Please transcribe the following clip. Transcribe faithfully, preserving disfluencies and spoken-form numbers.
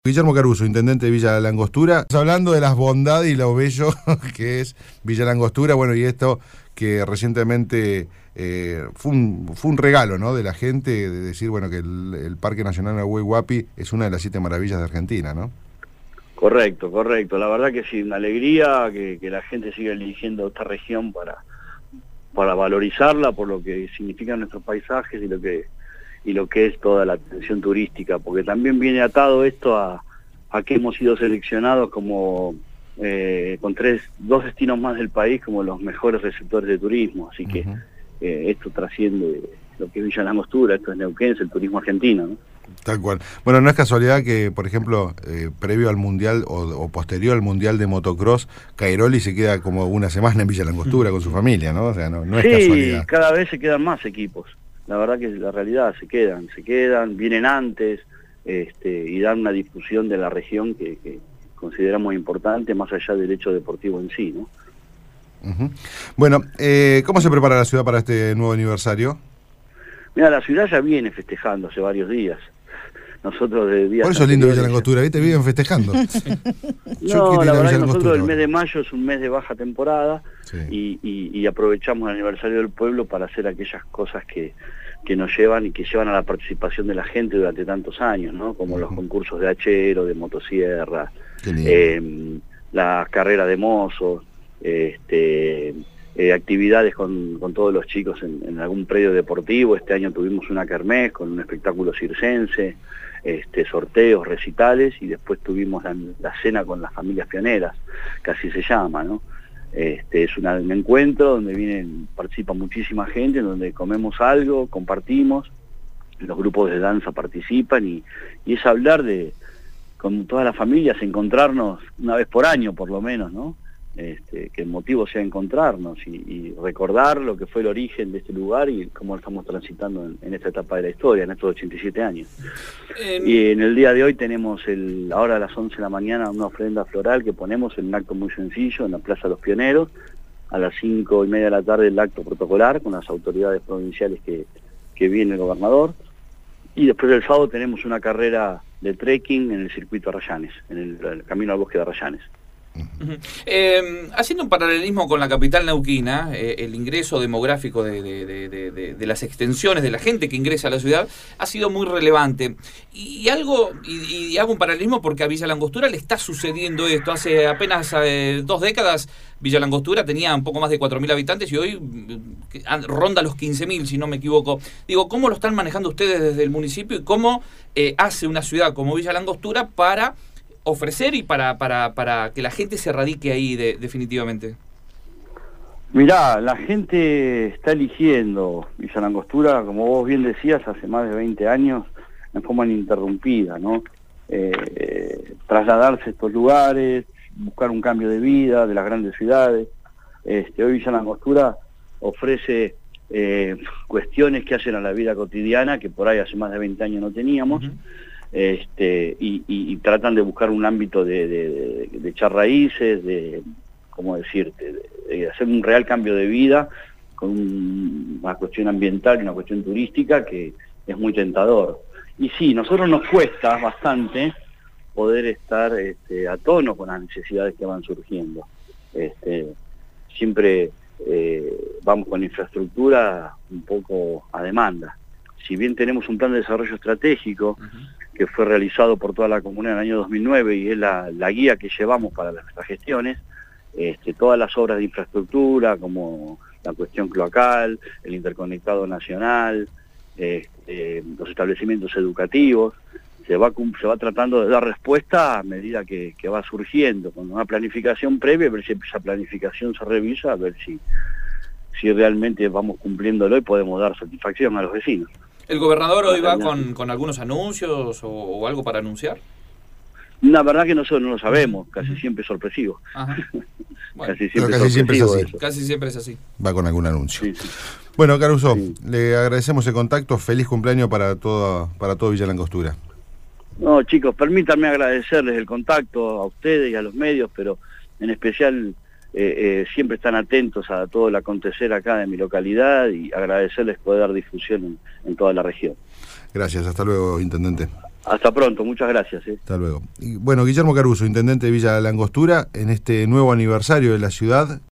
Guillermo Caruso, intendente de Villa La Angostura. Estamos hablando de las bondades y lo bello que es Villa La Angostura, bueno, y esto que recientemente eh, fue, un, fue un regalo, ¿no?, de la gente, de decir, bueno, que el, el Parque Nacional Nahuel Huapi es una de las siete maravillas de Argentina, ¿no? Correcto, correcto. La verdad que sí, una alegría que, que la gente siga eligiendo esta región para, para valorizarla por lo que significan nuestros paisajes y lo que y lo que es toda la atención turística, porque también viene atado esto a, a que hemos sido seleccionados como eh, con tres, dos destinos más del país como los mejores receptores de turismo, así que uh-huh. eh, esto trasciende lo que es Villa La Angostura, esto es Neuquén, es el turismo argentino, ¿no? Tal cual. Bueno, no es casualidad que, por ejemplo, eh, previo al Mundial o, o posterior al Mundial de Motocross, Cairoli se queda como una semana en Villa La Angostura con su familia, ¿no? O sea, no, no es sí, casualidad. Sí, cada vez se quedan más equipos. La verdad que la realidad, se quedan, se quedan, vienen antes este, y dan una difusión de la región que, que consideramos importante, más allá del hecho deportivo en sí, ¿no? Uh-huh. Bueno, eh, ¿cómo se prepara la ciudad para este nuevo aniversario? Mira, la ciudad ya viene festejando hace varios días. Nosotros de días Por eso es lindo Villa La Angostura, ¿viste? Viven festejando. No, la verdad que nosotros el mes de mayo es un mes de baja temporada, sí. y, y, y aprovechamos el aniversario del pueblo para hacer aquellas cosas que, que nos llevan y que llevan a la participación de la gente durante tantos años, ¿no? Como uh-huh. los concursos de hachero, de motosierra, eh, las carreras de mozos, este, eh, actividades con, con todos los chicos en, en algún predio deportivo. Este año tuvimos una kermés con un espectáculo circense, Este, sorteos, recitales, y después tuvimos la, la cena con las familias pioneras, que así se llama, ¿no? Este, es una, un encuentro donde vienen, participa muchísima gente, donde comemos algo, compartimos, los grupos de danza participan, y, y es hablar de, con todas las familias, encontrarnos una vez por año por lo menos, ¿no? Este, que el motivo sea encontrarnos y, y recordar lo que fue el origen de este lugar y cómo lo estamos transitando en, en esta etapa de la historia, en estos ochenta y siete años. Eh, y en el día de hoy tenemos, el, ahora a las once de la mañana, una ofrenda floral que ponemos en un acto muy sencillo en la Plaza de los Pioneros. A las cinco y media de la tarde el acto protocolar con las autoridades provinciales que, que viene el gobernador. Y después del sábado tenemos una carrera de trekking en el circuito Arrayanes, en el, el camino al bosque de Arrayanes. Uh-huh. Eh, haciendo un paralelismo con la capital neuquina, eh, el ingreso demográfico de, de, de, de, de las extensiones de la gente que ingresa a la ciudad ha sido muy relevante. Y, y algo y, y hago un paralelismo porque a Villa La Angostura le está sucediendo esto. Hace apenas eh, dos décadas Villa La Angostura tenía un poco más de cuatro mil habitantes y hoy eh, ronda los quince mil, si no me equivoco. Digo, ¿cómo lo están manejando ustedes desde el municipio y cómo eh, hace una ciudad como Villa La Angostura para ofrecer y para, para, para que la gente se radique ahí de, definitivamente? Mirá, la gente está eligiendo Villa La Angostura, como vos bien decías, hace más de veinte años, en forma ininterrumpida, ¿no? Eh, trasladarse a estos lugares, buscar un cambio de vida de las grandes ciudades. Este, hoy Villa La Angostura ofrece eh, cuestiones que hacen a la vida cotidiana, que por ahí hace más de veinte años no teníamos. Uh-huh. Este, y, y, y tratan de buscar un ámbito de, de, de, de echar raíces, de, ¿cómo decirte?, de, de hacer un real cambio de vida con un, una cuestión ambiental y una cuestión turística que es muy tentador. Y sí, nosotros nos cuesta bastante poder estar este, a tono con las necesidades que van surgiendo. Este, siempre eh, vamos con infraestructura un poco a demanda. Si bien tenemos un plan de desarrollo estratégico, uh-huh. que fue realizado por toda la comunidad en el año dos mil nueve y es la, la guía que llevamos para nuestras gestiones, este, todas las obras de infraestructura, como la cuestión cloacal, el interconectado nacional, este, los establecimientos educativos, se va, se va tratando de dar respuesta a medida que, que va surgiendo, con una planificación previa, a ver si esa planificación se revisa, a ver si, si realmente vamos cumpliéndolo y podemos dar satisfacción a los vecinos. ¿El gobernador hoy va con, con algunos anuncios o, o algo para anunciar? La verdad que nosotros no lo sabemos, casi siempre es sorpresivo. Ajá. Bueno, casi siempre, casi siempre es así. Eso. Casi siempre es así. Va con algún anuncio. Sí, sí. Bueno, Caruso, sí. le agradecemos el contacto, feliz cumpleaños para todo, para todo Villa La Angostura. No, chicos, permítanme agradecerles el contacto a ustedes y a los medios, pero en especial eh, eh, siempre están atentos a todo el acontecer acá de mi localidad y agradecerles poder dar difusión en, en toda la región. Gracias, hasta luego, intendente. Hasta pronto, muchas gracias. ¿eh? Hasta luego. Y, bueno, Guillermo Caruso, intendente de Villa La Angostura, en este nuevo aniversario de la ciudad.